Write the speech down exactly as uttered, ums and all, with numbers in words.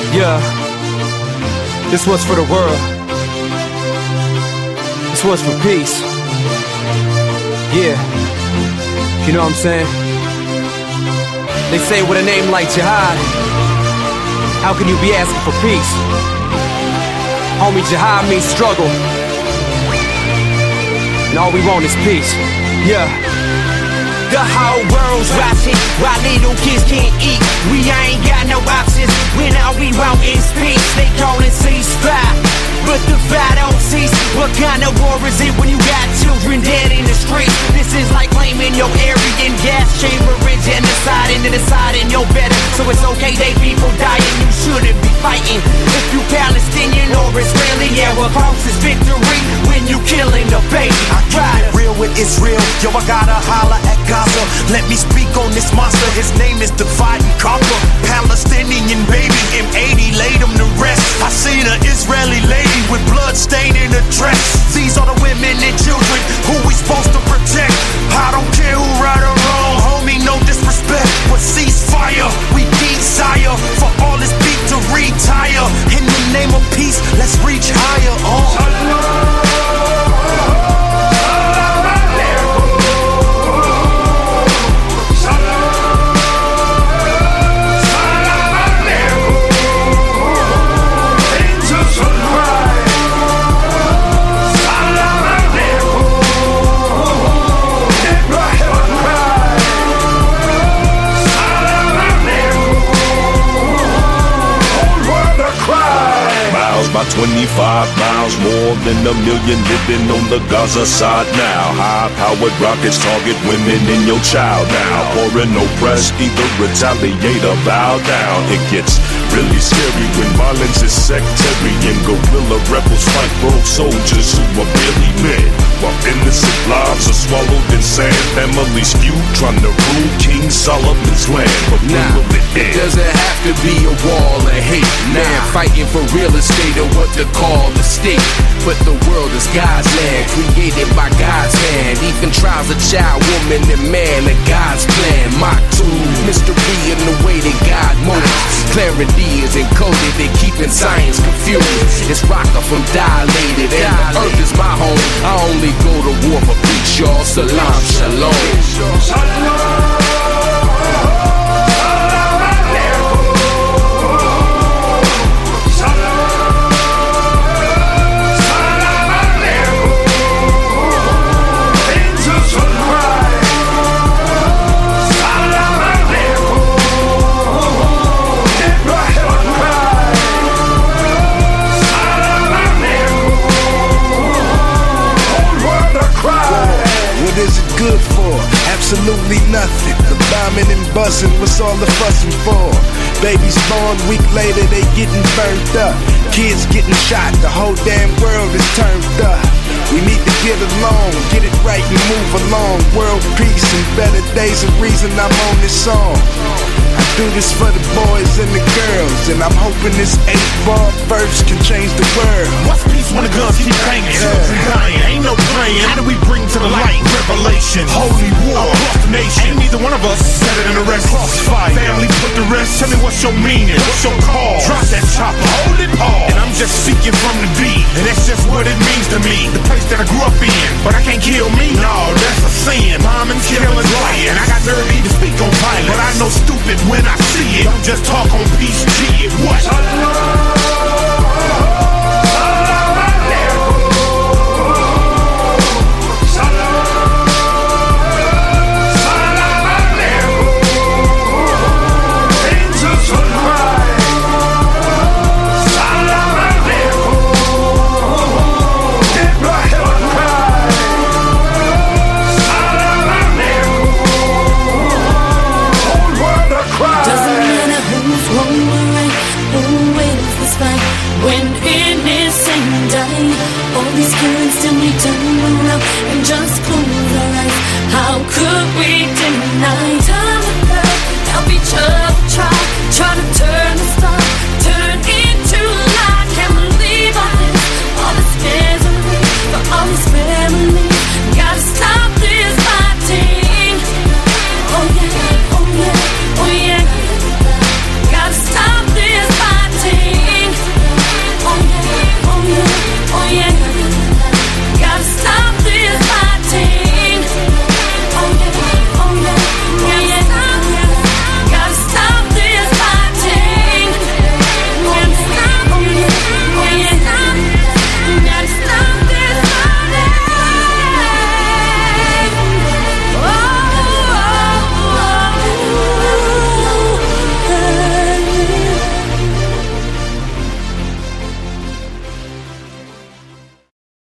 Yeah, this one's for the world. This one's for peace. Yeah, you know what I'm saying? They say with a name like Jihad, how can you be asking for peace? Homie, Jihad means struggle, and all we want is peace. Yeah. The whole world's watching while little kids can't eat. We ain't got no options when all we want is peace. They callin' ceasefire, but the fight don't cease. What kind of war is it when you got children dead in the streets? This is like claiming your Aryan gas chamber and genocide and deciding you're better. So it's okay they people dying, you shouldn't be fighting. If you Palestinian or Israeli, yeah, well, cross is victory when you killing the baby. I keep it real with Israel. Yo, I gotta holler at Gaza. Let me speak on this monster. His name is Divide and Conquer. Palestinian baby, M eighty laid him to rest. I seen an Israeli lady with blood stain in her dress. These are the women and children who we supposed to protect. I don't care who right or wrong, homie, no disrespect. But ceasefire, we desire for all this beat to retire. In the name of peace, let's reach higher. Oh. By twenty-five miles, more than a million living on the Gaza side now. High-powered rockets target women and your child now. Foreign oppressed, either retaliate or bow down. It gets really scary when violence is sectarian. Guerrilla rebels fight broke soldiers who are barely men, while innocent lives are swallowed in sand. Families feud trying to rule King Solomon's land. But when nah, will it end? It doesn't have to be a wall of hate. Man fighting for real estate or what to call the state. But the world is God's land, created by God's hand. Even trials of child, woman, and man are God's plan. Mach two, mystery in the way that God moves. Clarity is encoded, they keeping science confused. It's rocker from dilated, and the earth is my home. I only go to war for peace, y'all. Salam, shalom. Shalom. Good for absolutely nothing. The bombing and bussing, what's all the fussing for? Babies born, week later they getting burnt up. Kids getting shot, the whole damn world is turned up. We need to get along, get it right and move along. World peace and better days, the reason I'm on this song. I do this for the boys and the girls, and I'm hoping this eight-ball verse can change the world. What's peace when the guns keep banging? Children dying, ain't no praying. How do we bring to the light revelation? Holy war across the nation. Ain't neither one of us better than the rest. Crossfire, family put the rest. Tell me what's your meaning, what's your call? Drop that chopper, hold it, Paul. And I'm just speaking from the beat, and that's just what it means to me. The place that I grew up in, but I can't kill me. No, that's a sin. Bombing, killing, lying. I got dirty to speak on violence, but I know stupid when I see it. Don't just talk on peace, G.